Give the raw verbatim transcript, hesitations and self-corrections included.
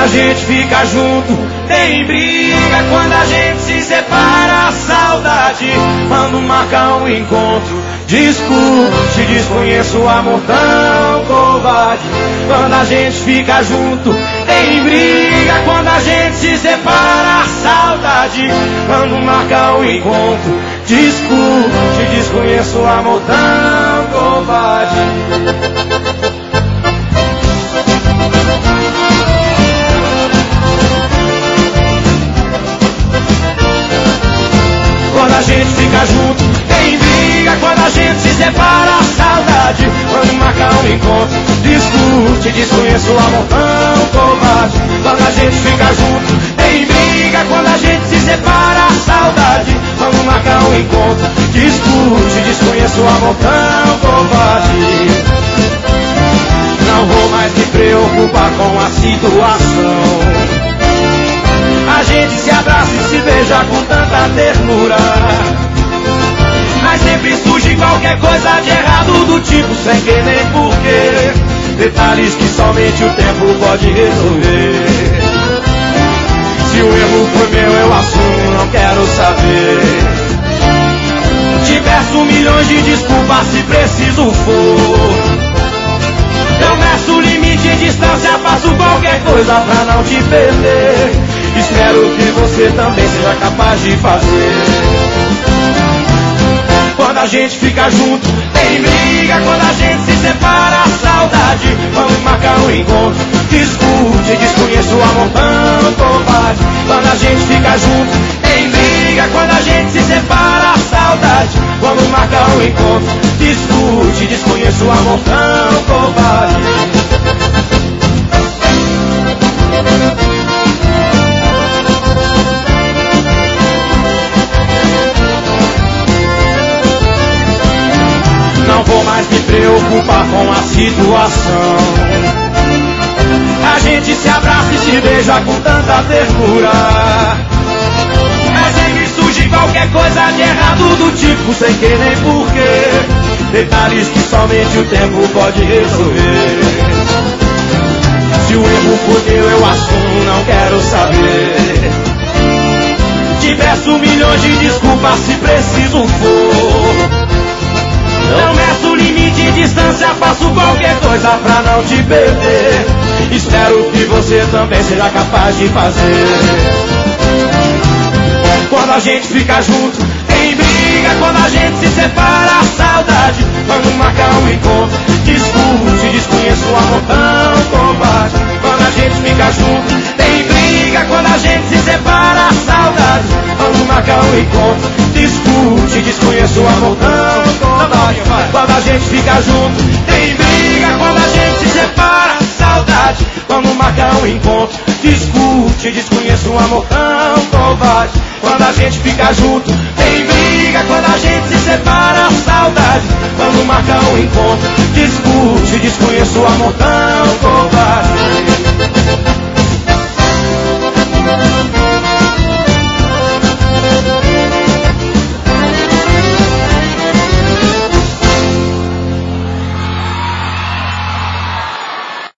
a gente fica junto, tem briga. Quando a gente se separa, a saudade. Quando marca um encontro, discute, desconheço o amor tão covarde. Quando a gente fica junto, tem briga. Quando a gente se separa, a saudade. Quando marca um encontro, discute, desconheço o amor tão covarde. Quando a gente fica junto, tem briga. Quando a gente se separa, a saudade. Quando marca um encontro, discute, desconheço o amor tão covarde. Quando a gente fica junto, tem briga. Quando a gente se separa, a saudade. Quando marca um encontro, discute, desconheço o amor tão covarde. Não vou mais me preocupar com a situação. A gente se abraça e se beija com tanta ternura, mas sempre surge qualquer coisa de errado, do tipo sem que nem porquê. Detalhes que somente o tempo pode resolver. Se o erro foi meu, eu assumo, não quero saber. Te peço milhões de desculpas se preciso for. Eu meço o limite em distância, faço qualquer coisa pra não te perder. Espero que você também seja capaz de fazer. Quando a gente fica junto, tem briga. Quando a gente se separa, a saudade. Vamos marcar um encontro, discute, desconheço o amor tão covarde. Quando a gente fica junto, tem briga. Quando a gente se separa, a saudade. Vamos marcar um encontro, discute, desconheço o amor tão covarde. Não vou mais me preocupar com a situação. A gente se abraça e se beija com tanta ternura, mas sempre surge qualquer coisa de errado, do tipo sem que nem porquê. Detalhes que somente o tempo pode resolver. Se o erro for meu, eu assumo, não quero saber. Te peço milhões de desculpas se preciso for. Não meço o limite em distância, faço qualquer coisa pra não te perder. Espero que você também seja capaz de fazer. Quando a gente fica junto, tem briga. Quando a gente se separa, a saudade. Quando marcar um encontro, discute, desconheço o amor tão covarde. Quando a gente fica junto, tem briga. Quando a gente se separa, a saudade. Quando marcar um encontro, discute, desconheço o amor tão covarde. Quando a gente fica junto, tem briga. Quando a gente se separa, saudade. Quando marca um encontro, discute, desconheço o amor tão covarde. Quando a gente fica junto, tem briga. Quando a gente se separa, saudade. Quando marca um encontro, discute, desconheço o amor tão covarde.